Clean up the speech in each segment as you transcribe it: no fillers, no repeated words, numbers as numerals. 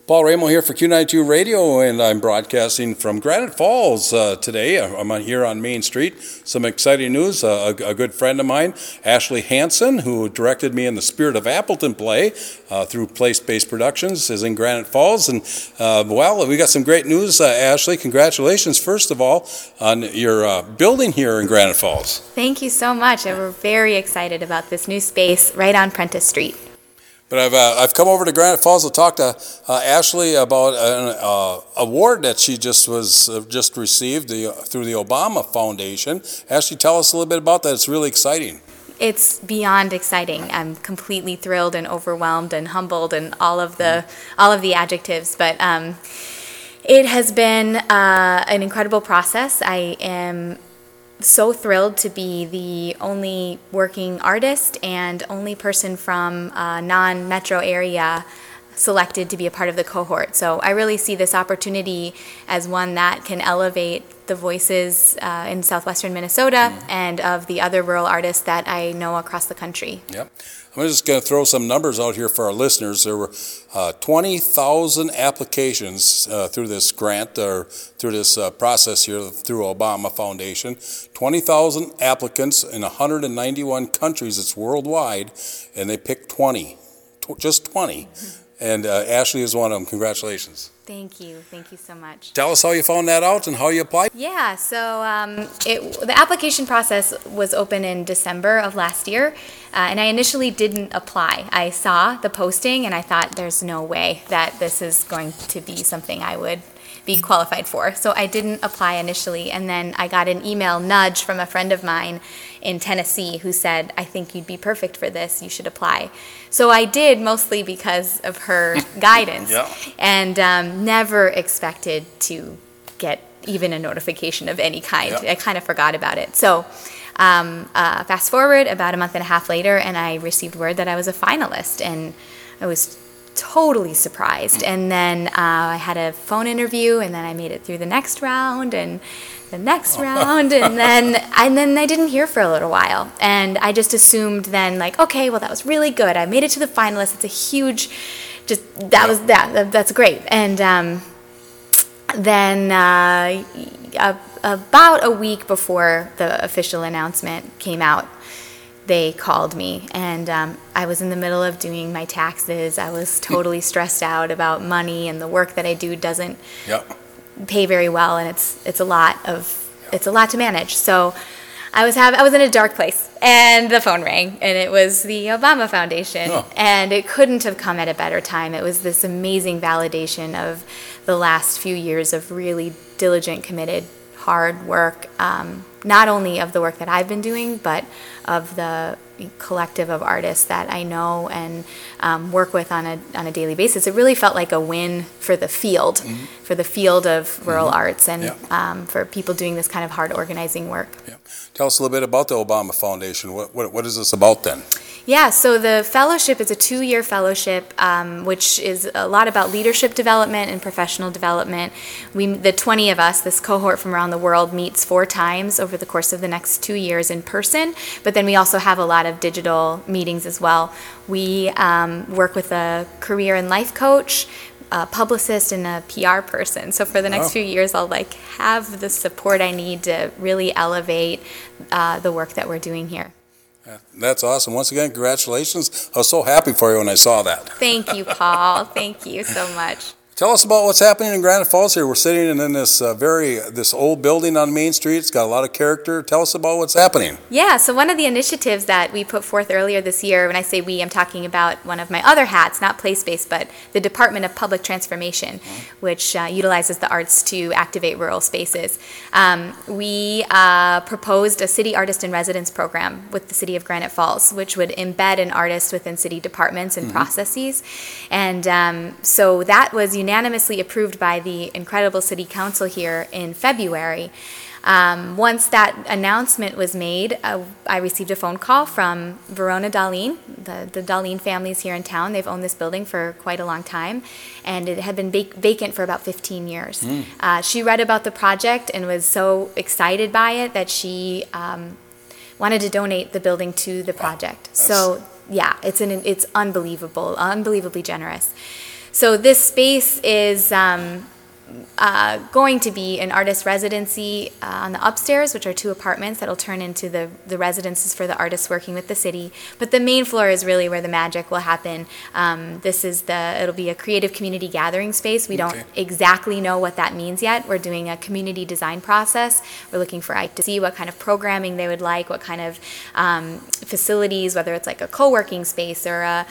Paul Ramo here for Q92 Radio, and I'm broadcasting from Granite Falls today. I'm here on Main Street. Some exciting news. A good friend of mine, Ashley Hansen, who directed me in the Spirit of Appleton play through Place-Based Productions, is in Granite Falls. And, we got some great news, Ashley. Congratulations, first of all, on your building here in Granite Falls. Thank you so much. We're very excited about this new space right on Prentice Street. But I've come over to Granite Falls to talk to Ashley about an award that she just received through the Obama Foundation. Ashley, tell us a little bit about that. It's really exciting. It's beyond exciting. I'm completely thrilled and overwhelmed and humbled and all of the adjectives. But it has been an incredible process. I am so thrilled to be the only working artist and only person from a non-metro area selected to be a part of the cohort. So I really see this opportunity as one that can elevate the voices in southwestern Minnesota and of the other rural artists that I know across the country. Yep. I'm just going to throw some numbers out here for our listeners. There were 20,000 applications through this grant or through this process here through Obama Foundation. 20,000 applicants in 191 countries. It's worldwide, and they picked 20, just 20. And Ashley is one of them. Congratulations. Thank you so much. Tell us how you found that out and how you applied. Yeah, so the application process was open in December of last year, and I initially didn't apply. I saw the posting, and I thought there's no way that this is going to be something I would be qualified for. So I didn't apply initially, and then I got an email nudge from a friend of mine in Tennessee who said, I think you'd be perfect for this, you should apply. So I did, mostly because of her guidance, and never expected to get even a notification of any kind. I kind of forgot about it. So fast forward about a month and a half later, and I received word that I was a finalist, and I was totally surprised. And then I had a phone interview, and then I made it through the next round and the next round, and then I didn't hear for a little while, and I just assumed then, like, okay, well, that was really good. I made it to the finalists. It's a huge, that's great. And then about a week before the official announcement came out, they called me, and I was in the middle of doing my taxes. I was totally stressed out about money, and the work that I do doesn't pay very well, and it's a lot to manage. So I was in a dark place, and the phone rang, and it was the Obama Foundation, and it couldn't have come at a better time. It was this amazing validation of the last few years of really diligent, committed, hard work, not only of the work that I've been doing, but of the collective of artists that I know and work with on a daily basis. It really felt like a win for the field, of rural arts, and for people doing this kind of hard organizing work. Yeah. Tell us a little bit about the Obama Foundation. What is this about then? Yeah, so the fellowship is a 2-year fellowship, which is a lot about leadership development and professional development. The 20 of us, this cohort from around the world, meets 4 times over the course of the next 2 years in person, but then we also have a lot of digital meetings as well. We work with a career and life coach, a publicist, and a PR person. So for the next few years, I'll have the support I need to really elevate the work that we're doing here. That's awesome. Once again, congratulations. I was so happy for you when I saw that. Thank you, Paul. Thank you so much. Tell us about what's happening in Granite Falls here. We're sitting in this this old building on Main Street. It's got a lot of character. Tell us about what's happening. Yeah, so one of the initiatives that we put forth earlier this year, when I say we, I'm talking about one of my other hats, not place-based, but the Department of Public Transformation, which utilizes the arts to activate rural spaces. We proposed a city artist in residence program with the city of Granite Falls, which would embed an artist within city departments and processes. And so that was unanimously approved by the incredible city council here in February. Once that announcement was made, I received a phone call from Verona Dahlin. The Dahlin family is here in town. They've owned this building for quite a long time, and it had been vacant for about 15 years. She read about the project and was so excited by it that she wanted to donate the building to the project. So yeah, it's unbelievable, unbelievably generous. So this space is going to be an artist residency on the upstairs, which are 2 apartments that'll turn into the residences for the artists working with the city. But the main floor is really where the magic will happen. It'll be a creative community gathering space. We don't exactly know what that means yet. We're doing a community design process. We're looking for to see what kind of programming they would like, what kind of facilities, whether it's like a co-working space or a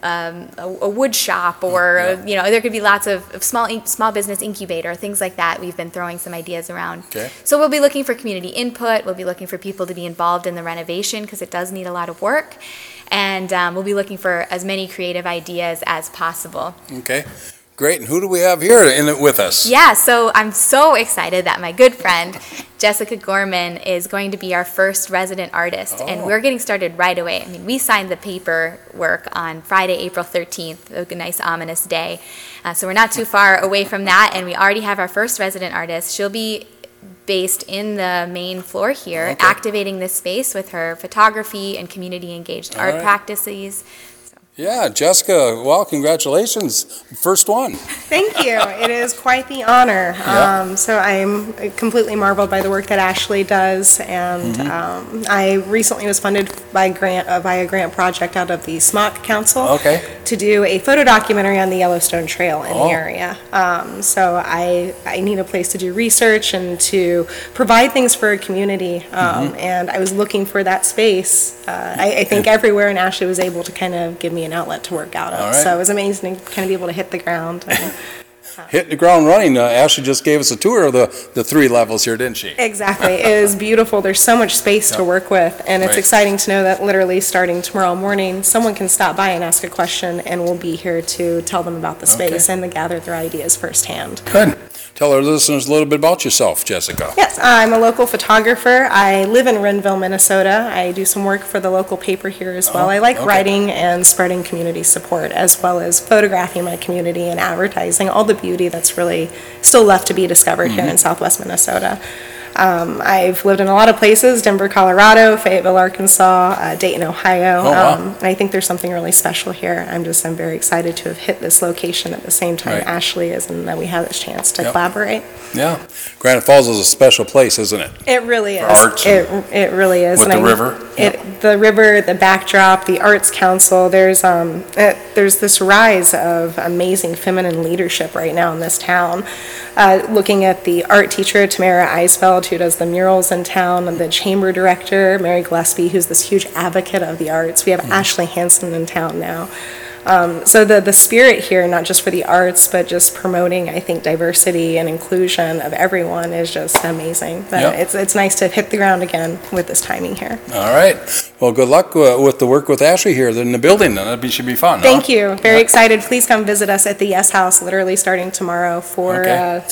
wood shop, or there could be lots of small business incubator, things like that. We've been throwing some ideas around. Okay. So we'll be looking for community input. We'll be looking for people to be involved in the renovation because it does need a lot of work, and we'll be looking for as many creative ideas as possible. Okay. Great. And who do we have here with us? Yeah, so I'm so excited that my good friend Jessica Gorman is going to be our first resident artist, and we're getting started right away. I mean, we signed the paperwork on Friday, April 13th, a nice ominous day. So we're not too far away from that, and we already have our first resident artist. She'll be based in the main floor here, activating this space with her photography and community engaged art practices. Yeah, Jessica, well, congratulations. First one. Thank you. It is quite the honor. So I'm completely marveled by the work that Ashley does, and I recently was funded by a grant project out of the Smock Council to do a photo documentary on the Yellowstone Trail in the area. So I need a place to do research and to provide things for a community, and I was looking for that space. I think everywhere, and Ashley was able to kind of give me an outlet to work out of. So it was amazing to kind of be able to hit the ground. And, hit the ground running. Ashley just gave us a tour of the 3 levels here, didn't she? Exactly. It is beautiful. There's so much space to work with, and it's exciting to know that literally starting tomorrow morning, someone can stop by and ask a question, and we'll be here to tell them about the space and to gather their ideas firsthand. Good. Tell our listeners a little bit about yourself, Jessica. Yes, I'm a local photographer. I live in Renville, Minnesota. I do some work for the local paper here as well. I like writing and spreading community support, as well as photographing my community and advertising all the beauty that's really still left to be discovered here in Southwest Minnesota. I've lived in a lot of places: Denver, Colorado, Fayetteville, Arkansas, Dayton, Ohio. And I think there's something really special here. I'm very excited to have hit this location at the same time Ashley is, and that we have this chance to collaborate. Yeah. Granite Falls is a special place, isn't it? It really is. Arts. It really is. With the river. The river, the backdrop, the Arts Council. There's this rise of amazing feminine leadership right now in this town. Looking at the art teacher Tamara Eisfeld, who does the murals in town, and the chamber director Mary Gillespie, who's this huge advocate of the arts. We have Ashley Hansen in town now. So the spirit here, not just for the arts, but just promoting, I think, diversity and inclusion of everyone is just amazing. But it's nice to hit the ground again with this timing here. All right. Well, good luck with the work with Ashley here in the building. That should be fun. Thank you. Very excited. Please come visit us at the Yes House, literally starting tomorrow for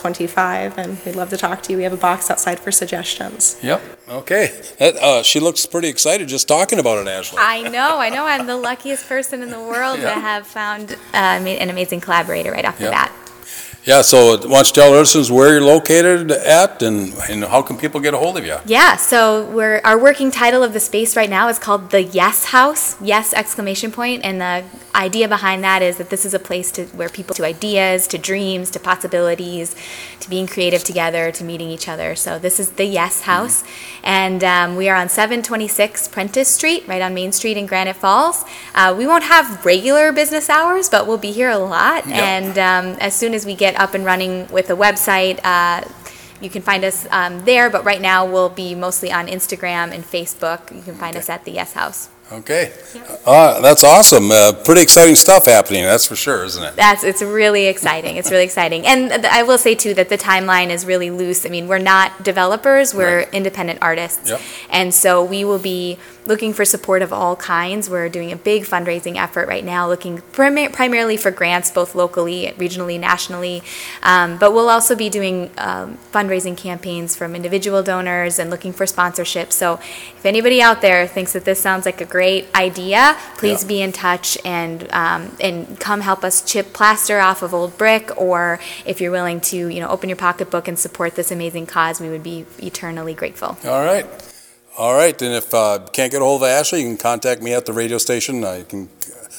25, and we'd love to talk to you. We have a box outside for suggestions. Yep. Okay. She looks pretty excited just talking about it, Ashley. I know. I'm the luckiest person in the world to have found an amazing collaborator right off the bat. Yeah, so why don't you tell our listeners where you're located at and how can people get a hold of you? Yeah, so our working title of the space right now is called the Yes House, yes exclamation point, and the idea behind that is that this is a place where people to ideas, to dreams, to possibilities, to being creative together, to meeting each other. So this is the Yes House, and we are on 726 Prentice Street, right on Main Street in Granite Falls. We won't have regular business hours, but we'll be here a lot, and as soon as we get up and running with a website, you can find us there, but right now we'll be mostly on Instagram and Facebook. You can find us at the Yes House. Okay. That's awesome. Pretty exciting stuff happening, that's for sure, isn't it? It's really exciting. It's really exciting. And I will say, too, that the timeline is really loose. I mean, we're not developers. We're independent artists. Yep. And so we will be looking for support of all kinds. We're doing a big fundraising effort right now, looking primarily for grants, both locally, regionally, nationally. But we'll also be doing fundraising campaigns from individual donors and looking for sponsorships. So if anybody out there thinks that this sounds like a great idea, please be in touch and come help us chip plaster off of old brick, or if you're willing to, open your pocketbook and support this amazing cause, we would be eternally grateful. All right, and if you can't get a hold of Ashley, you can contact me at the radio station.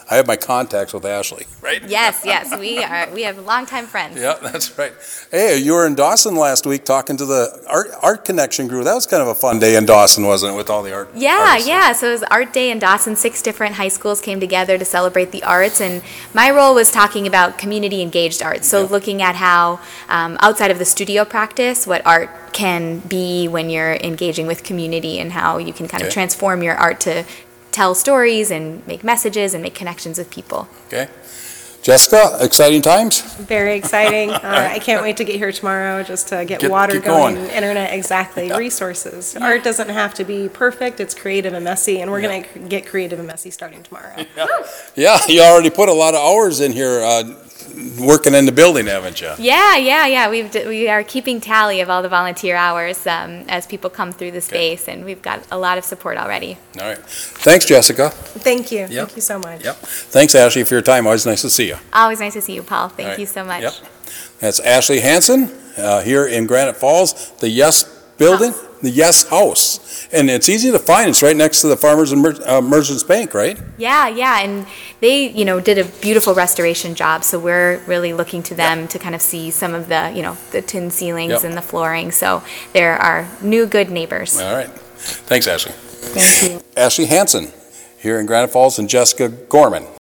I have my contacts with Ashley, right? Yes, we have longtime friends. Yeah, that's right. Hey, you were in Dawson last week talking to the Art Connection group. That was kind of a fun day in Dawson, wasn't it, with all the art? Artists? So it was Art Day in Dawson. 6 different high schools came together to celebrate the arts, and my role was talking about community engaged art. So looking at how outside of the studio practice, what art can be when you're engaging with community, and how you can kind of transform your art to tell stories and make messages and make connections with people. Okay. Jessica, exciting times? Very exciting. I can't wait to get here tomorrow just to get water going, internet, resources. Art doesn't have to be perfect. It's creative and messy, and we're going to get creative and messy starting tomorrow. Yeah, you already put a lot of hours in here working in the building, haven't you? Yeah. We are keeping tally of all the volunteer hours as people come through the space, and we've got a lot of support already. All right. Thanks, Jessica. Thank you. Thank you so much. Yep. Thanks, Ashley, for your time. Always nice to see you. Always nice to see you, Paul. Thank you so much. Yep. That's Ashley Hansen here in Granite Falls, the Yes Building, the Yes House. And it's easy to find. It's right next to the Farmers and Merchants Bank, right? Yeah. And they, did a beautiful restoration job. So we're really looking to them to kind of see some of the, the tin ceilings and the flooring. So there are new good neighbors. All right. Thanks, Ashley. Thank you. Ashley Hansen here in Granite Falls, and Jessica Gorman.